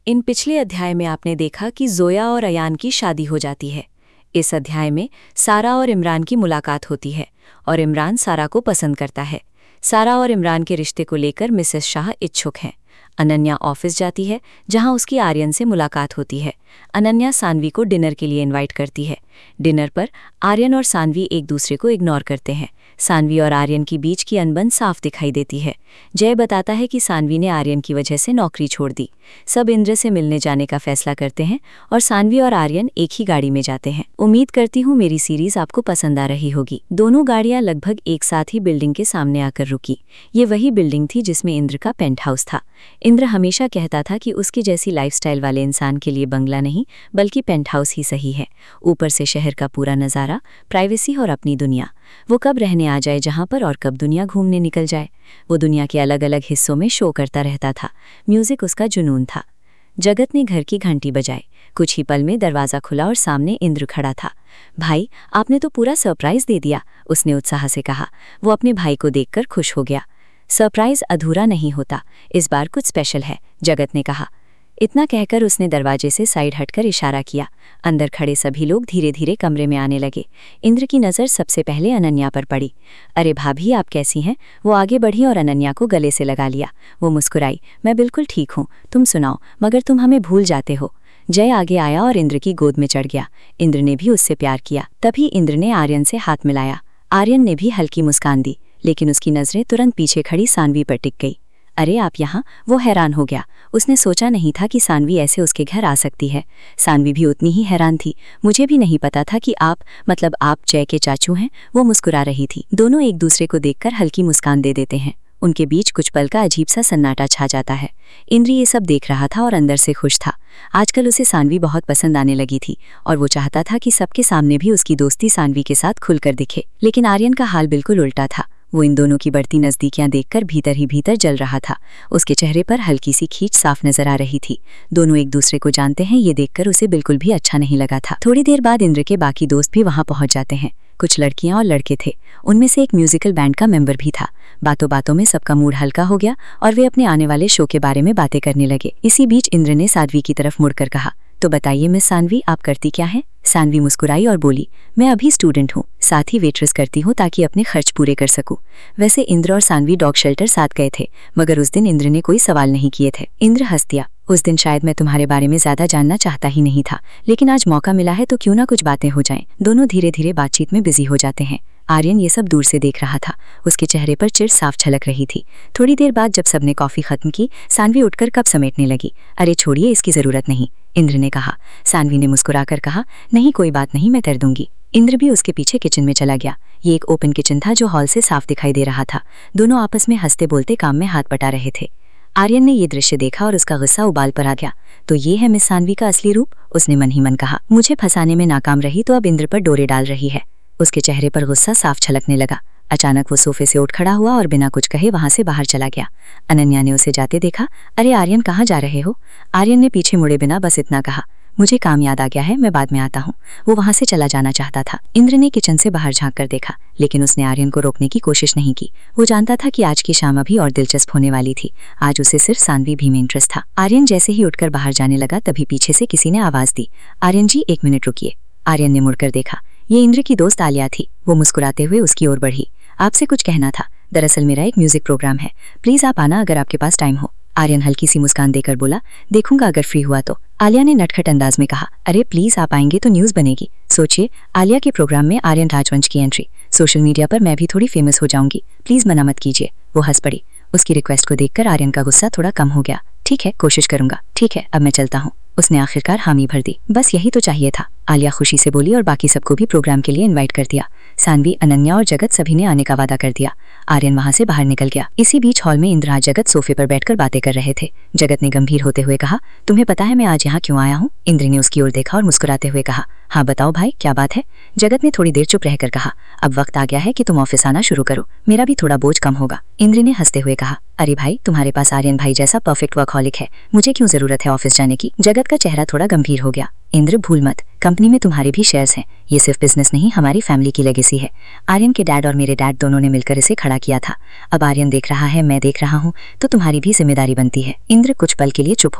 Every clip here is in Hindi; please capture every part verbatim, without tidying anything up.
इन पिछले अध्याय में आपने देखा कि जोया और अयान की शादी हो जाती है। इस अध्याय में सारा और इमरान की मुलाकात होती है और इमरान सारा को पसंद करता है। सारा और इमरान के रिश्ते को लेकर मिसेस शाह इच्छुक हैं। अनन्या ऑफिस जाती है जहां उसकी आर्यन से मुलाकात होती है। अनन्या सानवी को डिनर के लिए इनवाइट करती है। डिनर पर आर्यन और सानवी एक दूसरे को इग्नोर करते हैं। सानवी और आर्यन की बीच की अनबन साफ दिखाई देती है। जय बताता है कि सानवी ने आर्यन की वजह से नौकरी छोड़ दी। सब इंद्र से मिलने जाने का फैसला करते हैं और सानवी और आर्यन एक ही गाड़ी में जाते हैं। उम्मीद करती हूँ मेरी सीरीज आपको पसंद आ रही होगी। दोनों गाड़ियां लगभग एक साथ ही बिल्डिंग के सामने आकर रुकी। ये वही बिल्डिंग थी जिसमें इंद्र का पेंट हाउस था। इंद्र हमेशा कहता था कि उसकी जैसी लाइफस्टाइल वाले इंसान के लिए बंगला नहीं बल्कि पेंट हाउस ही सही है। ऊपर से शहर का पूरा नज़ारा, प्राइवेसी और अपनी दुनिया। वो कब रहने आ जाए जहाँ पर और कब दुनिया घूमने निकल जाए। वो दुनिया के अलग अलग हिस्सों में शो करता रहता था। म्यूजिक उसका जुनून था। जगत ने घर की घंटी बजाई। कुछ ही पल में दरवाज़ा खुला और सामने इंद्र खड़ा था। भाई, आपने तो पूरा सरप्राइज दे दिया, उसने उत्साह से कहा। वो अपने भाई को देखकर खुश हो गया। सरप्राइज अधूरा नहीं होता, इस बार कुछ स्पेशल है, जगत ने कहा। इतना कहकर उसने दरवाजे से साइड हटकर इशारा किया। अंदर खड़े सभी लोग धीरे धीरे कमरे में आने लगे। इंद्र की नज़र सबसे पहले अनन्या पर पड़ी। अरे भाभी, आप कैसी हैं? वो आगे बढ़ी और अनन्या को गले से लगा लिया। वो मुस्कुराई। मैं बिल्कुल ठीक हूँ, तुम सुनाओ, मगर तुम हमें भूल जाते हो। जय आगे आया और इंद्र की गोद में चढ़ गया। इंद्र ने भी उससे प्यार किया। तभी इंद्र ने आर्यन से हाथ मिलाया। आर्यन ने भी हल्की मुस्कान दी, लेकिन उसकी नज़रें तुरंत पीछे खड़ी सानवी पर टिक गई। अरे आप यहाँ? वो हैरान हो गया। उसने सोचा नहीं था कि सानवी ऐसे उसके घर आ सकती है। सानवी भी उतनी ही हैरान थी। मुझे भी नहीं पता था कि आप, मतलब आप जय के चाचू हैं, वो मुस्कुरा रही थी। दोनों एक दूसरे को देखकर हल्की मुस्कान दे देते हैं। उनके बीच कुछ पल का अजीब सा सन्नाटा छा जाता है। इंद्र ये सब देख रहा था और अंदर से खुश था। आजकल उसे सानवी बहुत पसंद आने लगी थी और वो चाहता था कि सबके सामने भी उसकी दोस्ती सानवी के साथ खुलकर दिखे। लेकिन आर्यन का हाल बिल्कुल उल्टा था। वो इन दोनों की बढ़ती नज़दीकियां देखकर भीतर ही भीतर जल रहा था। उसके चेहरे पर हल्की सी खींच साफ नजर आ रही थी। दोनों एक दूसरे को जानते हैं, ये देखकर उसे बिल्कुल भी अच्छा नहीं लगा था। थोड़ी देर बाद इंद्र के बाकी दोस्त भी वहां पहुंच जाते हैं। कुछ लड़कियां और लड़के थे। उनमें से एक म्यूजिकल बैंड का मेंबर भी था। बातों बातों में सबका मूड हल्का हो गया और वे अपने आने वाले शो के बारे में बातें करने लगे। इसी बीच इंद्र ने साध्वी की तरफ मुड़कर कहा, तो बताइए मिस सानवी, आप करती क्या हैं? सानवी मुस्कुराई और बोली, मैं अभी स्टूडेंट हूँ, साथ ही वेट्रेस करती हूँ ताकि अपने खर्च पूरे कर सकूँ। वैसे इंद्र और सानवी डॉग शेल्टर साथ गए थे, मगर उस दिन इंद्र ने कोई सवाल नहीं किए थे। इंद्र हंस दिया। उस दिन शायद मैं तुम्हारे बारे में ज्यादा जानना चाहता ही नहीं था, लेकिन आज मौका मिला है तो क्यों ना कुछ बातें हो जाएं। दोनों धीरे धीरे बातचीत में बिजी हो जाते हैं। आर्यन ये सब दूर से देख रहा था। उसके चेहरे पर चिढ़ साफ झलक रही थी। थोड़ी देर बाद जब सबने कॉफी खत्म की, सानवी उठकर कप समेटने लगी। अरे छोड़िए, इसकी जरूरत नहीं, इंद्र ने कहा। सानवी ने मुस्कुराकर कहा, नहीं कोई बात नहीं, मैं कर दूंगी। इंद्र भी उसके पीछे किचन में चला गया। ये एक ओपन किचन था जो हॉल से साफ दिखाई दे रहा था। दोनों आपस में हंसते बोलते काम में हाथ बटा रहे थे। आर्यन ने ये दृश्य देखा और उसका गुस्सा उबाल पर आ गया। तो ये है मिस सानवी का असली रूप, उसने मन ही मन कहा। मुझे फंसाने में नाकाम रही तो अब इंद्र पर डोरे डाल रही है। उसके चेहरे पर गुस्सा साफ छलकने लगा। अचानक वो सोफे से उठ खड़ा हुआ और बिना कुछ कहे वहां से बाहर चला गया। अनन्या ने उसे जाते देखा। अरे आर्यन, कहाँ जा रहे हो? आर्यन ने पीछे मुड़े बिना बस इतना कहा, मुझे काम याद आ गया है, मैं बाद में आता हूँ। वो वहां से चला जाना चाहता था। इंद्र ने किचन से बाहर झांक कर देखा, लेकिन उसने आर्यन को रोकने की कोशिश नहीं की। वो जानता था कि आज की शाम अभी और दिलचस्प होने वाली थी। आज उसे सिर्फ सानवी भी में इंटरेस्ट था। आर्यन जैसे ही उठकर बाहर जाने लगा, तभी पीछे से किसी ने आवाज दी, आर्यन जी एक मिनट रुकिए। आर्यन ने मुड़कर देखा। ये इंद्र की दोस्त आलिया थी। वो मुस्कुराते हुए उसकी ओर बढ़ी। आपसे कुछ कहना था। दरअसल मेरा एक म्यूजिक प्रोग्राम है, प्लीज आप आना अगर आपके पास टाइम हो। आर्यन हल्की सी मुस्कान देकर बोला, देखूंगा अगर फ्री हुआ तो। आलिया ने नटखट अंदाज में कहा, अरे प्लीज आप आएंगे तो न्यूज बनेगी। सोचिए, आलिया के प्रोग्राम में आर्यन राजवंश की एंट्री, सोशल मीडिया पर मैं भी थोड़ी फेमस हो जाऊंगी, प्लीज मना मत कीजिए। वो हंस पड़ी। उसकी रिक्वेस्ट को देखकर आर्यन का गुस्सा थोड़ा कम हो गया। ठीक है, कोशिश करूंगा। ठीक है, अब मैं चलता हूँ। उसने आखिरकार हामी भर दी। बस यही तो चाहिए था, आलिया खुशी से बोली और बाकी सबको भी प्रोग्राम के लिए इनवाइट कर दिया। सानवी, अनन्या और जगत सभी ने आने का वादा कर दिया। आर्यन वहां से बाहर निकल गया। इसी बीच हॉल में इंद्र जगत सोफे पर बैठकर बातें कर रहे थे। जगत ने गंभीर होते हुए कहा, तुम्हें पता है मैं आज यहाँ क्यों आया हूँ? इंद्र ने उसकी ओर देखा और मुस्कुराते हुए कहा, हाँ बताओ भाई, क्या बात है? जगत ने थोड़ी देर चुप रहकर कहा, अब वक्त आ गया है कि तुम ऑफिस आना शुरू करो, मेरा भी थोड़ा बोझ कम होगा। इंद्र ने हंसते हुए कहा, अरे भाई, तुम्हारे पास आर्यन भाई जैसा परफेक्ट वर्कहॉलिक है, मुझे क्यों जरूरत है ऑफिस जाने की? जगत का चेहरा थोड़ा गंभीर हो गया। इंद्र भूल मत, कंपनी में तुम्हारे भी शेयर्स हैं। ये सिर्फ बिजनेस नहीं, हमारी फैमिली की लेगेसी है। आर्यन के डैड और मेरे डैड दोनों ने मिलकर इसे खड़ा किया था। अब आर्यन देख रहा है, मैं देख रहा हूँ, तो तुम्हारी भी जिम्मेदारी बनती है। इंद्र कुछ पल के लिए चुप हो गया।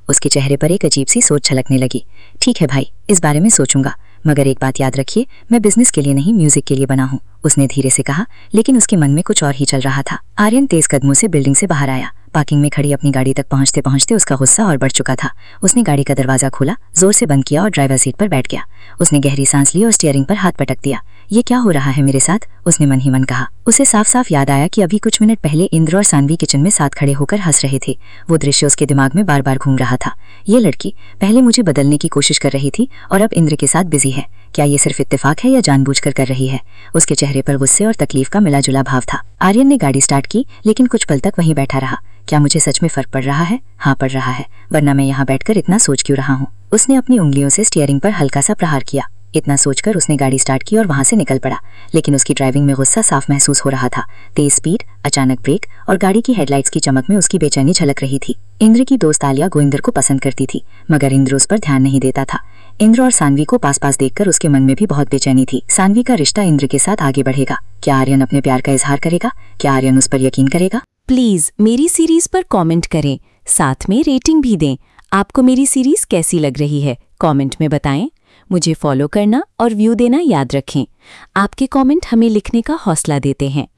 उसके चेहरे पर एक अजीब सी सोच झलकने लगी। ठीक है भाई, इस बारे में सोचूंगा, मगर एक बात याद रखिए, मैं बिजनेस के लिए नहीं म्यूजिक के लिए बना हूँ, उसने धीरे से कहा, लेकिन उसके मन में कुछ और ही चल रहा था। आर्यन तेज कदमों से बिल्डिंग से बाहर आया। पार्किंग में खड़ी अपनी गाड़ी तक पहुंचते पहुंचते उसका गुस्सा और बढ़ चुका था। उसने गाड़ी का दरवाजा खोला, जोर से बंद किया और ड्राइवर सीट पर बैठ गया। उसने गहरी सांस ली और स्टीयरिंग पर हाथ पटक दिया। ये क्या हो रहा है मेरे साथ, उसने मन ही मन कहा। उसे साफ साफ याद आया कि अभी कुछ मिनट पहले इंद्र और सानवी किचन में साथ खड़े होकर हंस रहे थे। वो दृश्य उसके दिमाग में बार बार घूम रहा था। ये लड़की पहले मुझे बदलने की कोशिश कर रही थी और अब इंद्र के साथ बिजी है। क्या ये सिर्फ इत्तेफाक है या जानबूझकर कर रही है? उसके चेहरे पर गुस्से और तकलीफ का मिला जुला भाव था। आर्यन ने गाड़ी स्टार्ट की, लेकिन कुछ पल तक वहीं बैठा रहा। क्या मुझे सच में फर्क पड़ रहा है? हाँ पड़ रहा है, वरना मैं यहाँ बैठकर इतना सोच क्यों रहा हूँ? उसने अपनी उंगलियों से स्टीयरिंग पर हल्का सा प्रहार किया। इतना सोचकर उसने गाड़ी स्टार्ट की और वहां से निकल पड़ा, लेकिन उसकी ड्राइविंग में गुस्सा साफ महसूस हो रहा था। तेज स्पीड, अचानक ब्रेक और गाड़ी की हेडलाइट्स की चमक में उसकी बेचैनी झलक रही थी। इंद्र की दोस्त आलिया गोविंदर को पसंद करती थी, मगर इंद्र उस पर ध्यान नहीं देता था। इंद्र और सानवी को पास पास देखकर उसके मन में भी बहुत बेचैनी थी। सानवी का रिश्ता इंद्र के साथ आगे बढ़ेगा। क्या आर्यन अपने प्यार का इजहार करेगा? क्या आर्यन उस पर यकीन करेगा? प्लीज मेरी सीरीज पर कमेंट करें, साथ में रेटिंग भी दें। आपको मेरी सीरीज कैसी लग रही है कमेंट में बताएं। मुझे फॉलो करना और व्यू देना याद रखें। आपके कमेंट हमें लिखने का हौसला देते हैं।